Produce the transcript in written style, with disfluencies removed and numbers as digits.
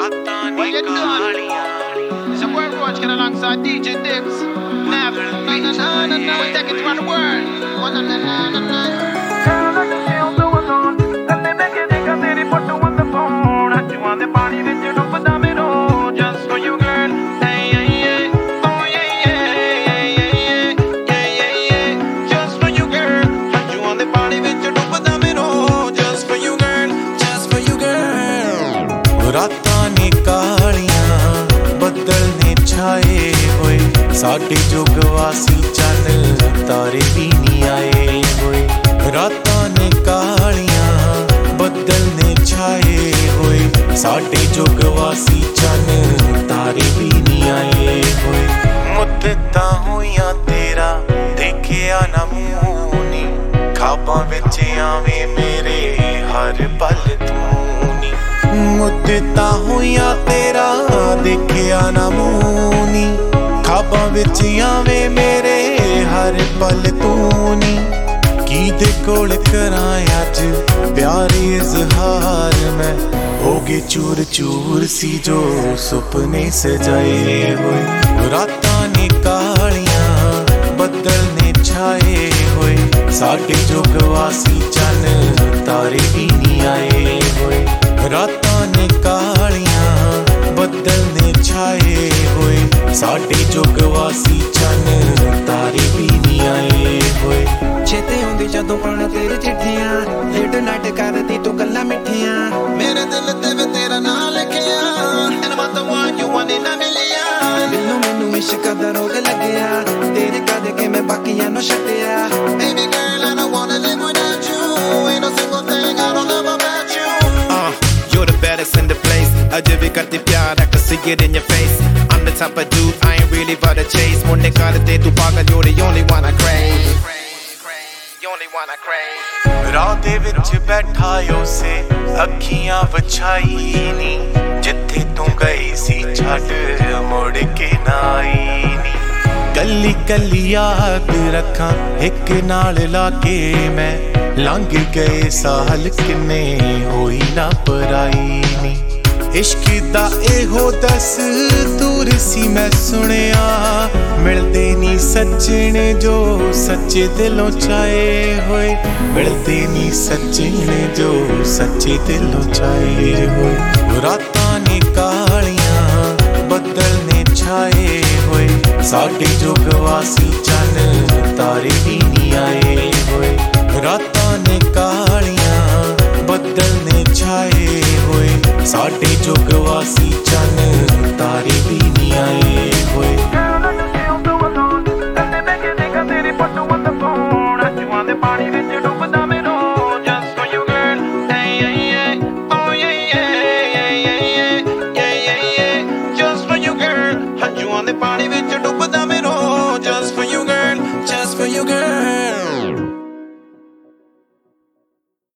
What you doing? It's a boy Roach alongside DJ Dibs. Nav, we'll take it around the world. Girl, I can feel the one on. Tell me que diga तेरी photo on the phone. अजुआं दे पानी विच डुबदा मेरो, just for you girl. Hey yeah yeah, oh yeah yeah, just for you girl. अजुआं दे पानी विच डुबदा मेरो, just for you girl, just for you girl. रातां ने कालियां ਬੱਦਲ ਨੇ ਛਾਏ ਹੋਏ ਸਾਡੇ ਜੁਗਵਾਸੀ ਚੰਨ ਤਾਰੇ ਵੀ ਨਹੀਂ ਆਏ ਹੋਏ ਰਾਤਾਂ ਨੇ ਕਾਲੀਆਂ ਬੱਦਲ ਨੇ ਛਾਏ ਹੋਏ ਸਾਡੇ ਜੁਗਵਾਸੀ ਚੰਨ ਤਾਰੇ ਵੀ ਨਹੀਂ ਆਏ ਹੋਏ ਮੁੱਦਤਾਂ ਹੋਈਆਂ ਤੇਰਾ ਦੇਖਿਆ ਨਾ ਮੂੰਹ ਨੀ ਖਾਬਾਂ ਵਿੱਚ ਆਵੇਂ ਮੇਰੇ ਹਰ ਪਲ ਤੂੰ ਨੀ ਮੁੱਦਤਾਂ ਹੋਈਆਂ ਤੇਰਾ ਦੇਖਿਆ ਨਾ ਮੂੰਹ ਨੀ ਖਾਬਾਂ ਵਿੱਚ ਆਵੇਂ ਮੇਰੇ ਹਰ ਪਲ ਤੂੰ ਨੀ ਕਿਹਦੇ ਕੋਲ ਕਰਾਂ ਅੱਜ ਪਿਆਰੇ ਇਜ਼ਹਾਰ ਮੈਂ ਹੋ ਗਏ ਚੂਰ ਚੂਰ ਸੀ ਜੋ ਸੁਪਨੇ ਸਜਾਏ ਹੋਏ ਰਾਤਾਂ ਨੇ ਕਾਲੀਆਂ ਬੱਦਲ ਨੇ ਛਾਏ ਹੋਏ ਸਾਡੇ ਜੁਗਵਾਸੀ ਚੰਨ ਤਾਰੇ ਵੀ ਨਹੀਂ ਆਏ ਹੋਏ ਰਾਤਾਂ ਨੇ ਕਾਲੀਆਂ ਬੱਦਲ ਨੇ ਛਾਏ ਹੋਏ ਸਾਡੇ ਜੁਗਵਾਸੀ ਚੰਨ ਤਾਰੇ ਵੀ ਨਹੀਂ ਆਏ ਹੋਏ ਛੇਤੇ ਹੁੰਦੀ ਜਦੋਂ ਪਾਣਾ ਤੇਰੀ ਚਿੱਠੀਆਂ ਲੇਟ ਨਾਈਟ ਕਰਦੀ ਤੂੰ ਗੱਲਾਂ ਮਿੱਠੀਆਂ ਮੇਰੇ ਦਿਲ ਤੇ ਵੀ ਤੇਰਾ ਨਾਂ ਲਿਖਿਆ and I'm the one you want in a million ਦਿਲੋਂ ਮੈਨੂੰ ਇਸ਼ਕ ਦਾ ਰੋਗ ਲੱਗਿਆ ਤੇਰੇ ਕਰਕੇ ਮੈਂ ਬਾਕੀਆਂ ਨੂੰ ਛੱਡਿਆ baby girl I don't wanna live without you ain't no single thing I don't love about you you're the baddest in the place ਅਜੇ ਵੀ ਕਰਦੀ ਪਿਆਰ I can see it in your face I'm the type of dude I ain't really about to chase ਮੁੰਡੇ ਕਰਦੇ ਤੂੰ ਪਾਗਲ you're the only one I crave ਰਾਹ ਦੇ ਵਿੱਚ ਬੈਠਾ ਉਸੇ ਅੱਖੀਆਂ ਵਿਛਾਈ ਨੀ ਜਿੱਥੇ ਤੂੰ ਗਈ ਸੀ ਛੱਡ ਮੁੜ ਕੇ ਨਾ ਆਈ ਨੀ ਕੱਲੀ ਕੱਲੀ ਯਾਦ ਰੱਖਾਂ ਇੱਕ ਨਾਲ ਲਾ ਕੇ ਮੈਂ ਲੰਘ ਗਏ ਸਾਲ ਕਿੰਨੇ ਹੋਈ ਨਾ ਪਰਾਈ ਨੀ ਇਸ਼ਕ ਦਾ ਇਹੋ ਦਸਤੂਰ ਸੀ ਮੈਂ ਸੁਣਿਆ ਮਿਲਦੇ ਨੀ ਸੱਜਣ ਜੋ ਸੱਚੇ ਦਿਲੋਂ ਚਾਏ ਹੋਏ ਮਿਲਦੇ ਨੀ ਸੱਜਣ ਜੋ ਸੱਚੇ ਦਿਲੋਂ ਚਾਏ ਹੋਏ ਰਾਤਾਂ ਨੇ ਕਾਲੀਆਂ ਬੱਦਲ ਨੇ ਛਾਏ ਹੋਏ ਸਾਡੇ ਜੁਗਵਾਸੀ ਚੰਨ ਤਾਰੇ ਵੀ ਨਹੀਂ ਆਏ ਹੋਏ ਰਾਤਾਂ ਨੇ ਕਾਲੀਆਂ ਬੱਦਲ ਨੇ ਛਾਏ ਹੋਏ ਸਾਡੇ ਜੁਗਵਾਸੀ ਚੰਨ ਤਾਰੇ ਵੀ ਨਹੀਂ ਆਏ ਹੋਏ Girl, I can feel the one on. Tell me que diga तेरी फोटो on the phone. अजुआं दे पानी विच डुबदा मेरो, just for you girl. Hey yeah yeah, oh yeah yeah, just for you girl. अजुआं दे पानी विच डुबदा मेरो,